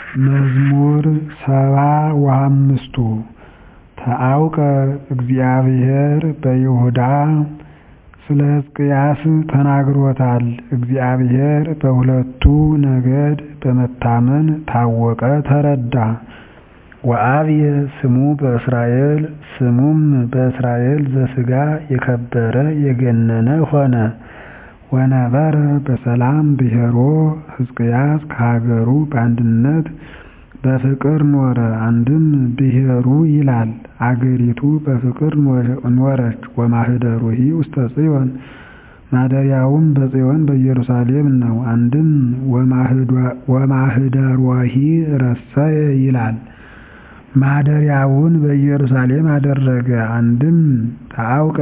መዝሙር 75 ተአውቀ እግዚአብሔር በይሁዳ ስለ ሕዝቅያስ ተናግሮታል። እግዚአብሔር በሁለቱ ነገድ በመታመን ታወቀ ተረዳ። ወአብየ ስሙ በእስራኤል ስሙም በእስራኤል ዘሥጋ የከበረ የገነነ ሆነ። ወነበረ በሰላም ብሔሮ ሕዝቅያስ ከሀገሩ በአንድነት በፍቅር ኖረ። አንድም ብሔሩ ይላል አገሪቱ በፍቅር ኖረች። ወማኅደሩሂ ውስተ ጽዮን ማደሪያውም በጽዮን በኢየሩሳሌም ነው። አንድም ወማኅደሮሂ ረሰየ ይላል ማደሪያውን በኢየሩሳሌም አደረገ። አንድም ተአውቀ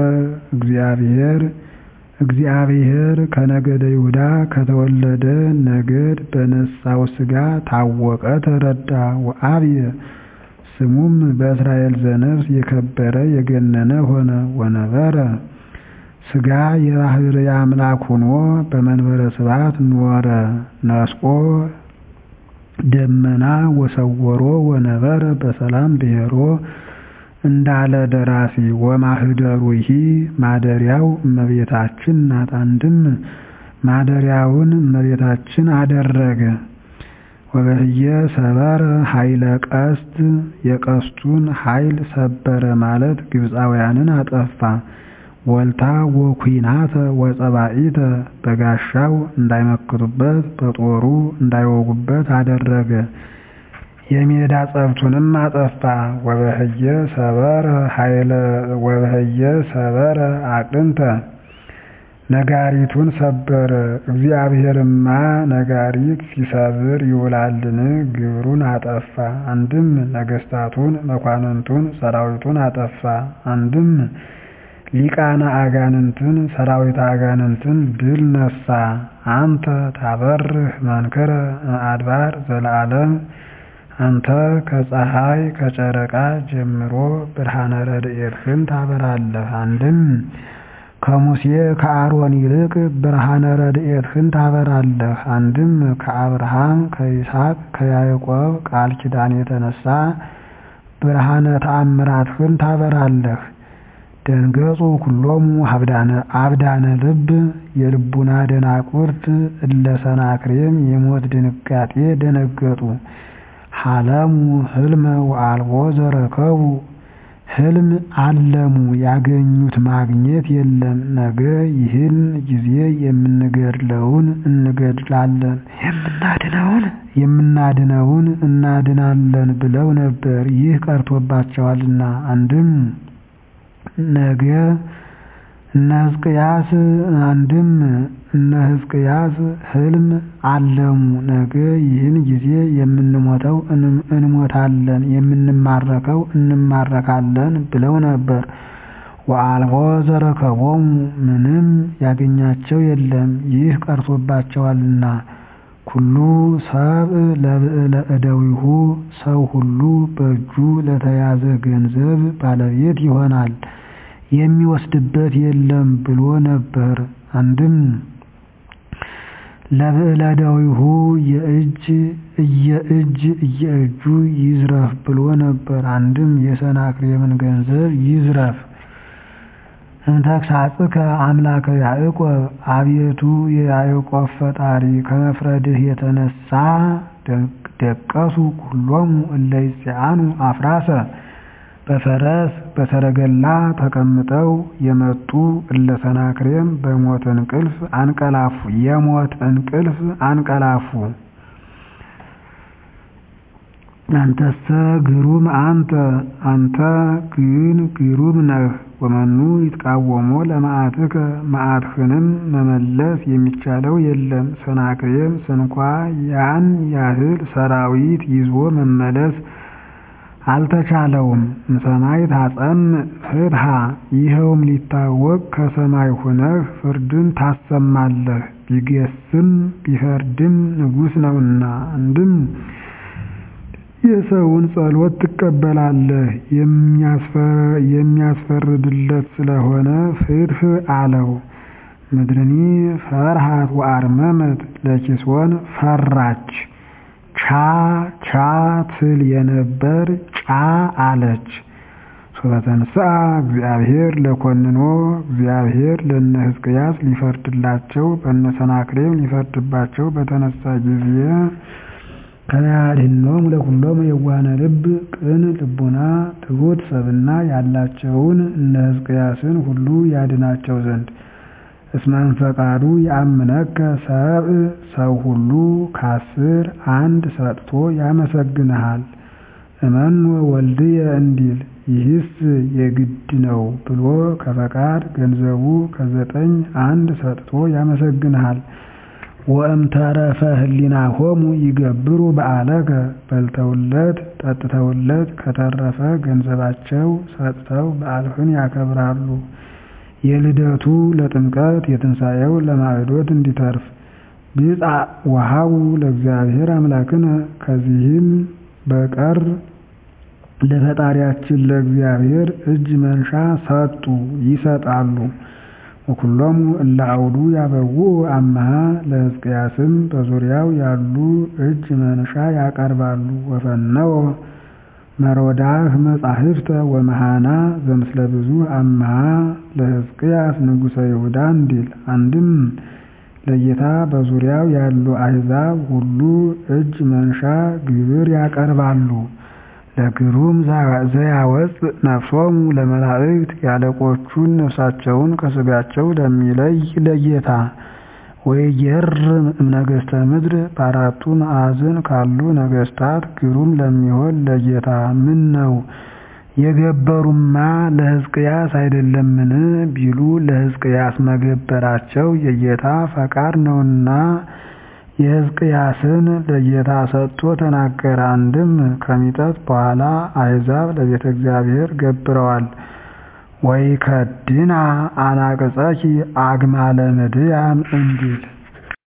እግዚአብሔር ከነገደ ይሁዳ ከተወለደ ነገድ በነሳው ሥጋ ታወቀ ተረዳ። ወአብየ ስሙም በእስራኤል ዘነፍስ የከበረ የገነነ ሆነ። ወነበረ ሥጋ የባሕርይ አምላክ ሆኖ በመንበረ ስብሐት ኖረ። ነስኦ ደመና ወሰወሮ ወነበረ በሰላም ብሔሮ እንዳለ ደራሲ። ወማኅደሩሂ ማደሪያው እመቤታችን ናት። አንድም ማደሪያውን እመቤታችን አደረገ። ወበህየ ሰበረ ኃይለ ቀስት የቀስቱን ኃይል ሰበረ ማለት ግብፃውያንን አጠፋ። ወልታ ወኩናተ ወጸባኢተ በጋሻው እንዳይመክቱበት በጦሩ እንዳይወጉበት አደረገ። የሜዳ ጸብቱንም አጠፋ። ወበህየ ሰበረ አቅንተ ነጋሪቱን ሰበረ። እግዚአብሔርማ ነጋሪት ሲሰብር ይውላልን? ግብሩን አጠፋ። አንድም ነገሥታቱን መኳንንቱን ሰራዊቱን አጠፋ። አንድም ሊቃነ አጋንንትን ሰራዊተ አጋንንትን ድል ነሳ። አንተ ታበርህ መንክረ አድባር ዘለዓለም አንተ ከፀሐይ ከጨረቃ ጀምሮ ብርሃነ ረድኤትህን ታበራለህ። አንድም ከሙሴ ከአሮን ይልቅ ብርሃነ ረድኤትህን ታበራለህ። አንድም ከአብርሃም ከይስሐቅ ከያዕቆብ ቃል ኪዳን የተነሳ ብርሃነ ተአምራትህን ታበራለህ። ደንገጹ ኩሎሙ አብዳነ ልብ የልቡና ደናቁርት እለ ሰናክሬም የሞት ድንጋጤ ደነገጡ። ሐለሙ ህልመ ወአልቦ ዘረከቡ ህልም አለሙ ያገኙት ማግኘት የለም። ነገ ይህን ጊዜ የምንገድለውን እንገድላለን የምናድነውን እናድናለን ብለው ነበር። ይህ ቀርቶባቸዋልና። አንድም ነገ እነ ሕዝቅያስ ህልም አለሙ። ነገ ይህን ጊዜ የምንሞተው እንሞታለን የምንማረከው እንማረካለን ብለው ነበር። ወአልቦ ዘረከቦሙ ምንም ያገኛቸው የለም። ይህ ቀርቶባቸዋልና። ኩሉ ሰብእ ለብዕለ እደዊሁ ሰው ሁሉ በእጁ ለተያዘ ገንዘብ ባለቤት ይሆናል የሚወስድበት የለም ብሎ ነበር። አንድም ለብዕለ እደዊሁ እየእጁ ይዝረፍ ብሎ ነበር። አንድም የሰናክሬምን ገንዘብ ይዝረፍ። እንተግሣጽከ አምላከ ያዕቆብ አቤቱ የያዕቆብ ፈጣሪ ከመፍረድህ የተነሳ ደቀሱ ኩሎሙ እለ ይጽአኑ አፍራሰ በፈረስ በሰረገላ ተቀምጠው የመጡ እለ ሰናክሬም በሞት እንቅልፍ አንቀላፉ የሞት እንቅልፍ አንቀላፉ። አንተሰ ግሩም አንተ ግን ግሩም ነህ። ወመኑ ይትቃወሞ ለመዓትከ መዓትህንም መመለስ የሚቻለው የለም። ሰናክሬም ስንኳ ያን ያህል ሰራዊት ይዞ መመለስ አልተቻለውም። እምሰማይ ታጸምዕ ፍትሐ ይኸውም ሊታወቅ ከሰማይ ሁነህ ፍርድን ታሰማለህ። ቢገስም ቢፈርድም ንጉሥ ነውና። አንድም የሰውን ጸሎት ትቀበላለህ የሚያስፈርድለት ስለሆነ ፍትሕ አለው። ምድርኒ ፈርሃት ወአርመመት ለኪስወን ፈራች ቻ ቻ ትል የነበር ጫ አለች። ሶበተንሥአ እግዚአብሔር ለኮንኖ እግዚአብሔር ለነ ሕዝቅያስ ሊፈርድላቸው በነ ሰናክሬም ሊፈርድባቸው በተነሳ ጊዜ ከመያድኅኖሙ ለኵሎሙ የዋሃነ ልብ ቅን ልቡና ትሑት ሰብእና ያላቸውን እነ ሕዝቅያስን ሁሉ ያድናቸው ዘንድ እስመ እምፈቃዱ ያአምነከ ሰብእ ሰው ሁሉ ከ10 1 ሰጥቶ ያመሰግንሃል። እመኑ ወልድየ እንዲል ይህስ የግድ ነው ብሎ ከፈቃድ ገንዘቡ ከ9 1 ሰጥቶ ያመሰግንሃል። ወእምተረፈ ህሊናሆሙ ይገብሩ በዓለከ በልተውለት ጠጥተውለት ከተረፈ ገንዘባቸው ሰጥተው በዓልህን ያከብራሉ። የልደቱ ለጥምቀት የትንሣኤው ለማዕዶት እንዲተርፍ ቢጽአ ወሀቡ ለእግዚአብሔር አምላክነ ከዚህም በቀር ለፈጣሪያችን ለእግዚአብሔር እጅ መንሻ ሰጡ ይሰጣሉ። ወኩሎሙ እለ አውዱ ያበውኡ አምሃ ለሕዝቅያስም በዙሪያው ያሉ እጅ መንሻ ያቀርባሉ። ወፈነወ መሮዳህ መጻሕፍተ ወመሃና ዘምስለ ብዙ አምሃ ለሕዝቅያስ ንጉሠ ይሁዳ እንዲል አንድም ለጌታ በዙሪያው ያሉ አሕዛብ ሁሉ እጅ መንሻ ግብር ያቀርባሉ። ለግሩም ዘያወፅእ ነፍሶሙ ለመላእክት ያለቆቹን ነፍሳቸውን ከሥጋቸው ለሚለይ ለጌታ ወይጌርም እምነገሥተ ምድር በአራቱ ማዕዘን ካሉ ነገሥታት ግሩም ለሚሆን ለጌታ ምን ነው የገበሩማ ለሕዝቅያስ አይደለምን ቢሉ ለሕዝቅያስ መገበራቸው የጌታ ፈቃድ ነውና የሕዝቅያስን ለጌታ ሰጥቶ ተናገረ። አንድም ከሚጠት በኋላ አሕዛብ ለቤተ እግዚአብሔር ገብረዋል። ወይከድና አናቅጸኪ አግማለ ምድያም እንዲል